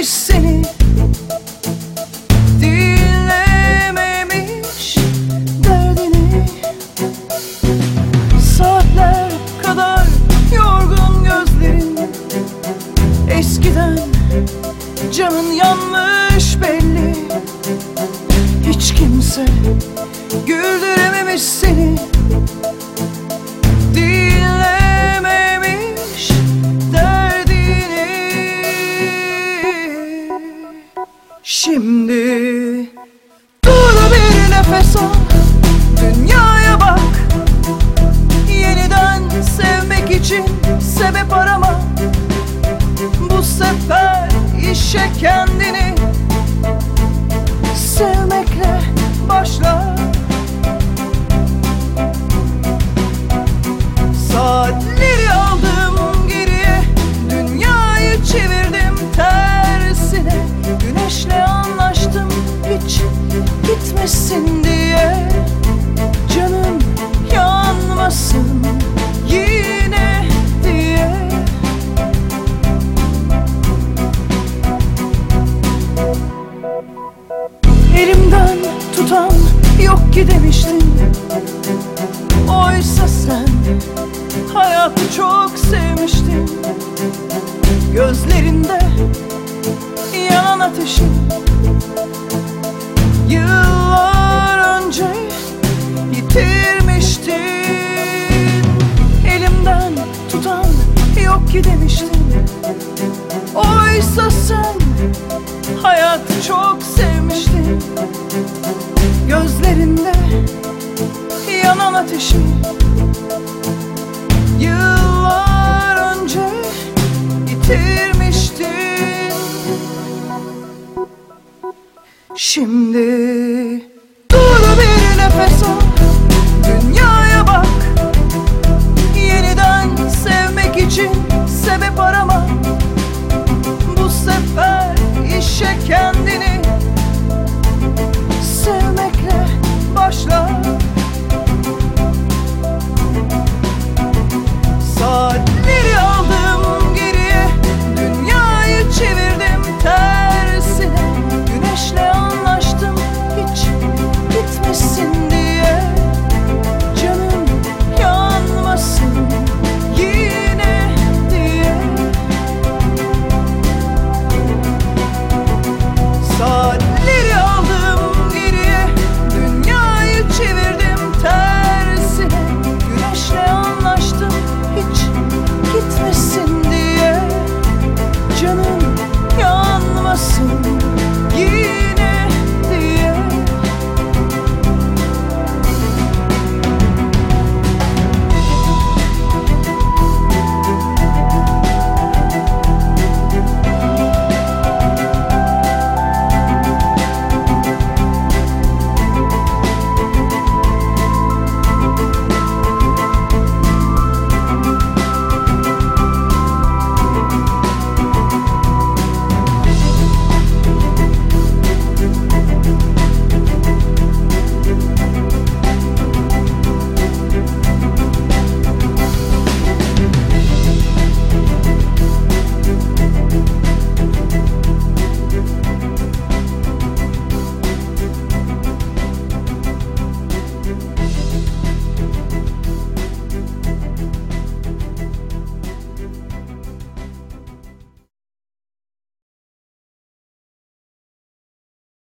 Güldürememiş seni, dinlememiş derdini. Saatler kadar yorgun gözlerin, eskiden canın yanmış belli. Hiç kimse güldürememiş seni, dinlememiş derdini. Şimdi dur, bir nefes al, dünyaya bak. Yeniden sevmek için sebep arama. Bu sefer işe kendini, sevmekle başla. Saatleri aldım geriye, dünyayı çevirdim tersine. Güneşle anlaştım hiç gitmesin diye, canım yanmasın yine diye. Elimden tutan yok ki demiştin. Oysa sen hayatı çok sevmiştin. Gözlerinde yanan ateşin, yıllar önce yitirmiştin. Elimden tutan yok ki demiştin. Oysa sen hayatı çok sevmiştin. Gözlerinde yanan ateşi, yıllar önce yitirmiştin. Şimdi